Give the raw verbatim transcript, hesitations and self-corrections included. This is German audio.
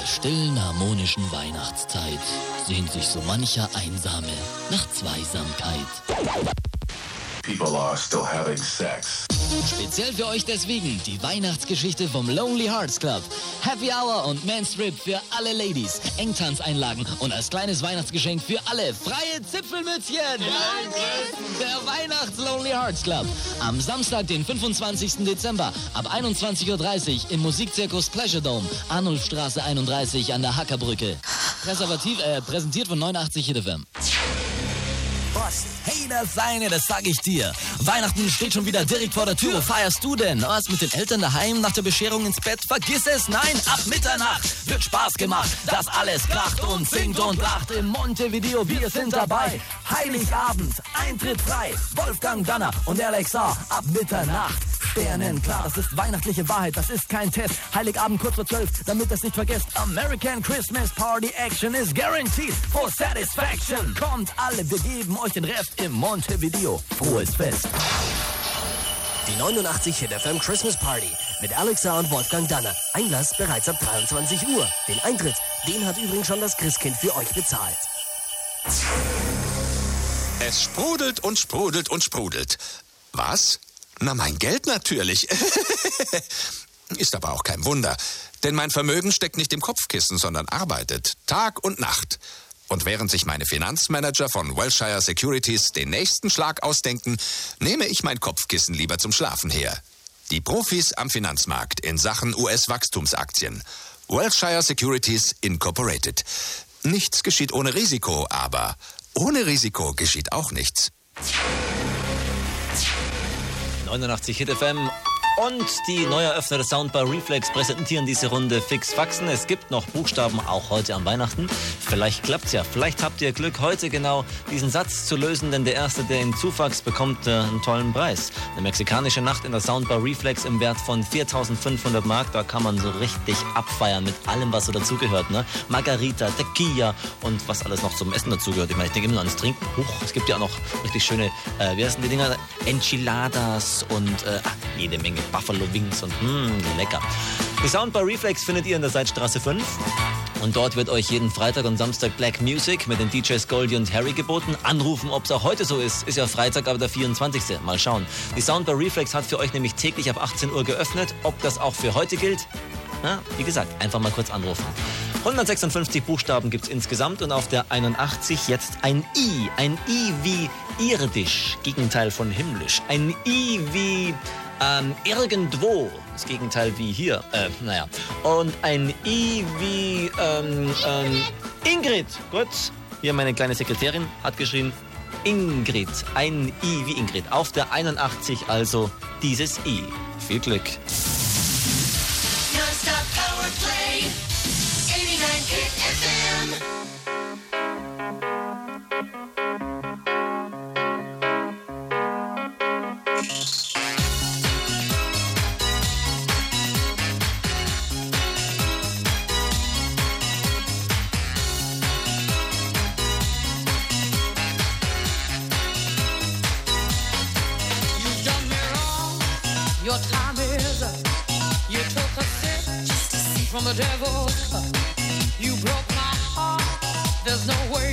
stillen, harmonischen Weihnachtszeit sehnt sich so mancher Einsame nach Zweisamkeit. People are still having sex. Speziell für euch deswegen die Weihnachtsgeschichte vom Lonely Hearts Club. Happy Hour und Manstrip für alle Ladies, Engtanzeinlagen und als kleines Weihnachtsgeschenk für alle freie Zipfelmützchen. Der Weihnachts-Lonely Hearts Club. Am Samstag, den fünfundzwanzigsten Dezember ab einundzwanzig Uhr dreißig im Musikzirkus Pleasure Dome, Arnulfstraße einunddreißig an der Hackerbrücke. Präservativ, äh, präsentiert von neunundachtzig Hit F M. Hey, das Seine, das sag ich dir. Weihnachten steht schon wieder direkt vor der Tür. Wo feierst du denn? Was mit den Eltern daheim nach der Bescherung ins Bett? Vergiss es, nein, ab Mitternacht wird Spaß gemacht. Das alles kracht und singt und lacht im Montevideo. Wir sind dabei. Heiligabend, Eintritt frei. Wolfgang Danner und Alexa ab Mitternacht. Sternenklar, das ist weihnachtliche Wahrheit, das ist kein Test. Heiligabend kurz vor zwölf, damit ihr es nicht vergesst. American Christmas Party Action is guaranteed for satisfaction. Kommt alle, wir geben euch den Rest im Montevideo. Frohes Fest. Die neunundachtzig Hit F M Christmas Party mit Alexa und Wolfgang Danner. Einlass bereits ab dreiundzwanzig Uhr. Den Eintritt, den hat übrigens schon das Christkind für euch bezahlt. Es sprudelt und sprudelt und sprudelt. Was? Na, mein Geld natürlich. Ist aber auch kein Wunder, denn mein Vermögen steckt nicht im Kopfkissen, sondern arbeitet Tag und Nacht. Und während sich meine Finanzmanager von Wilshire Securities den nächsten Schlag ausdenken, nehme ich mein Kopfkissen lieber zum Schlafen her. Die Profis am Finanzmarkt in Sachen U S-Wachstumsaktien. Wilshire Securities Incorporated. Nichts geschieht ohne Risiko, aber ohne Risiko geschieht auch nichts. neunundachtzig Hit F M und die neu eröffnete Soundbar Reflex präsentieren diese Runde Fix Faxen. Es gibt noch Buchstaben, auch heute an Weihnachten. Vielleicht klappt's ja. Vielleicht habt ihr Glück, heute genau diesen Satz zu lösen, denn der Erste, der ihn zufaxt, bekommt äh, einen tollen Preis. Eine mexikanische Nacht in der Soundbar Reflex im Wert von viertausendfünfhundert Mark. Da kann man so richtig abfeiern mit allem, was so dazugehört. Ne? Margarita, Tequila und was alles noch zum Essen dazugehört. Ich meine, ich denke immer nur ans Trinken. Huch, es gibt ja auch noch richtig schöne, äh, wie heißen die Dinger? Enchiladas und äh, jede Menge Buffalo Wings und mh, lecker. Die Soundbar Reflex findet ihr in der Seitstraße fünf. Und dort wird euch jeden Freitag und Samstag Black Music mit den D Js Goldie und Harry geboten. Anrufen, ob es auch heute so ist. Ist ja Freitag, aber der vierundzwanzigste Mal schauen. Die Soundbar Reflex hat für euch nämlich täglich ab achtzehn Uhr geöffnet. Ob das auch für heute gilt? Na, wie gesagt, einfach mal kurz anrufen. hundertsechsundfünfzig Buchstaben gibt's insgesamt und auf der einundachtzig jetzt ein I. Ein I wie irdisch, Gegenteil von himmlisch. Ein I wie ähm, irgendwo, das Gegenteil wie hier. Äh, naja. Und ein I wie ähm, ähm, Ingrid. Gut. Hier meine kleine Sekretärin hat geschrieben Ingrid. Ein I wie Ingrid. Auf der einundachtzig also dieses I. Viel Glück. Your time is up. You took a sip from the devil's cup. You broke my heart. There's no way